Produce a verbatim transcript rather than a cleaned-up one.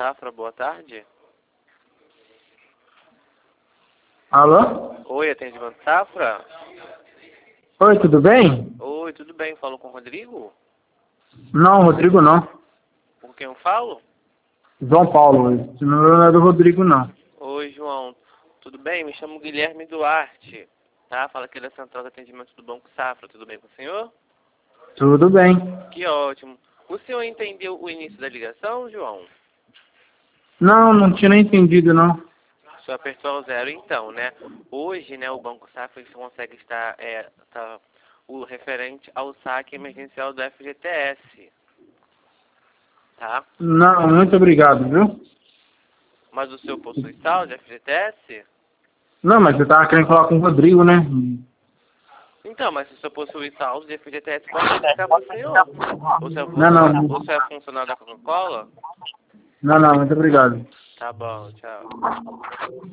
Safra, boa tarde. Alô? Oi, atendimento Safra? Oi, tudo bem? Oi, tudo bem? Falo com o Rodrigo? Não, Rodrigo não. Com quem eu falo? João Paulo. Esse número não é do Rodrigo, não. Oi, João. Tudo bem? Me chamo Guilherme Duarte. Tá? Fala aqui da Central de Atendimento do Banco Safra. Tudo bem com o senhor? Tudo bem. Que ótimo. O senhor entendeu o início da ligação, João? Não, não tinha nem entendido, não. O senhor apertou o zero então, né? Hoje, né, o Banco Safra ele consegue estar, é, tá, o referente ao saque emergencial do F G T S. Tá? Não, muito obrigado, viu? Mas o senhor possui saldo de F G T S? Não, mas eu tava querendo falar com o Rodrigo, né? Então, mas se o senhor possui saldo de F G T S, pode indicar para o senhor. O senhor, Não, não. o senhor é funcionário da Coca-Cola? Não, não, muito obrigado. Tá bom, tchau.